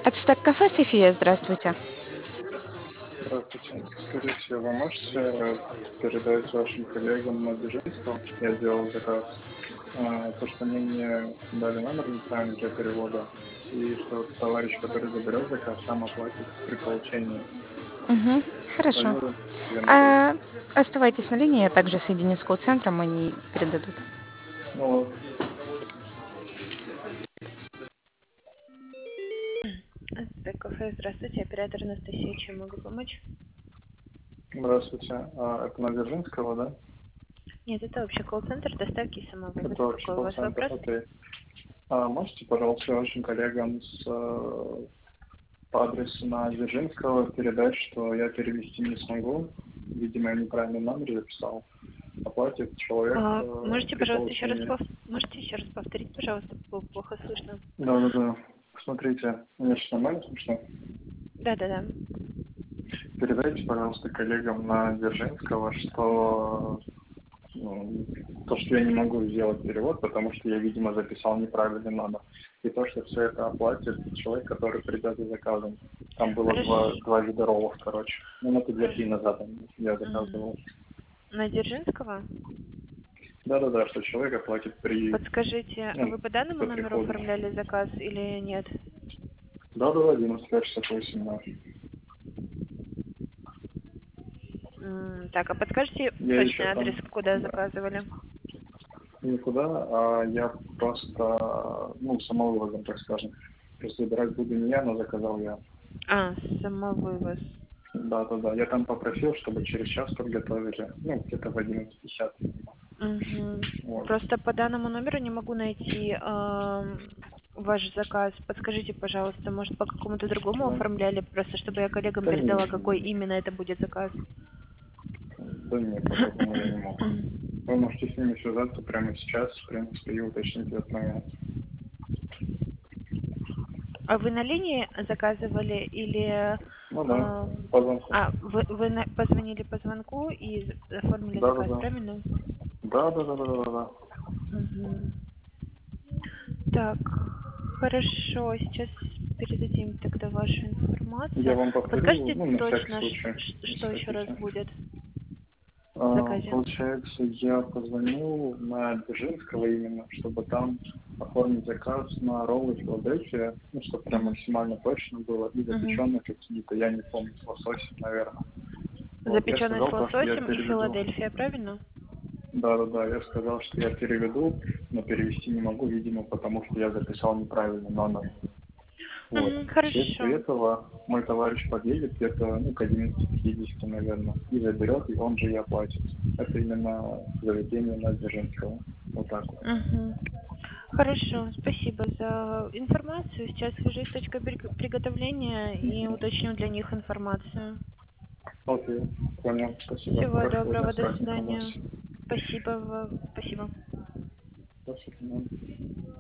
Ацтек кафе София, здравствуйте. Здравствуйте. Скажите, вы можете передать вашим коллегам на Дзержинского? Я делал заказ. То, что они мне дали номер неправильно для перевода, и что товарищ, который заберет заказ, сам оплатит при получении. Мгм. Хорошо. Звоню две недели. А, Оставайтесь на линии, я также соединю с колл-центром, они передадут. Ну вот, Ацтек кафе, здравствуйте, оператор Анастасия, чем могу помочь? здравствуйте. Это на Дзержинского, да? Нет, это вообще колл-центр доставки и самовывоз. Это вообще Какой у вас колл-центр, вопрос? окей. Можете, пожалуйста, вашим коллегам по адресу на Дзержинского передать, что я перевести не смогу. Видимо, я неправильный номер записал. Оплатит человек Можете, при пожалуйста, еще раз получении. можете еще раз повторить, пожалуйста, было плохо слышно. Да. Смотрите, мне сейчас нормально слышно. Да. Передайте, пожалуйста, коллегам на Дзержинского, что то, что я не могу сделать перевод, потому что я, видимо, записал неправильный номер. И то, что все это оплатит человек, который придет за заказом. Там было Хорошо. два вида роллов, короче. Минуты две-три Хорошо. назад я Мгм. заказывал. На Дзержинского? Да, что человек оплатит Подскажите, а вы по данному по номеру приходу. оформляли заказ или нет? Да, 9568, да. Так, а подскажите Я еще точный адрес, там, куда да, заказывали? никуда, а я просто, самовывозом, так скажем. То есть забирать буду не я, но заказал я. Самовывоз. Да. Я там попросил, чтобы через час подготовили, где-то в 11:50. Мгм. Вот. Просто по данному номеру не могу найти ваш заказ. Подскажите, пожалуйста, может, по какому-то другому Да. оформляли, просто чтобы я коллегам Да передала, нет, какой именно это будет заказ. да нет, по-другому я не мог. Вы можете с ними связаться прямо сейчас, в принципе, и уточнить этот момент. А вы на линии заказывали или Ну да, по звонку. вы позвонили по звонку и оформили заказ, Да. правильно? Да. Мгм. Так, хорошо, сейчас передадим тогда вашу Я информацию. вам повторю, Подскажите на всякий точно, случай, что если еще раз хотите. будет в заказе? Получается, я позвонил на Дзержинского именно, чтобы там оформить заказ на роллы Филадельфия, чтобы прям Мгм. максимально точно было, и Мгм. запеченные какие-то, я не помню, с лососем, наверное. Вот, я Запеченный с сказал то, что я лососем и переведу. Филадельфия, правильно? Да, я сказал, что я переведу, но перевести не могу, видимо, потому что я записал неправильный номер. Вот. Мгм, Вследствие хорошо. этого мой товарищ подъедет где-то, к 11:50, наверное, и заберет, и он же и оплатит. Это именно заведение на Дзержинского. Вот так вот. Мгм. Хорошо, спасибо за информацию. Сейчас свяжусь с точкой приготовления и Мгм. уточню для них информацию. Окей, понял, спасибо. Всего Хорошего дня, доброго, с до праздником вас. свидания. Спасибо. До свидания.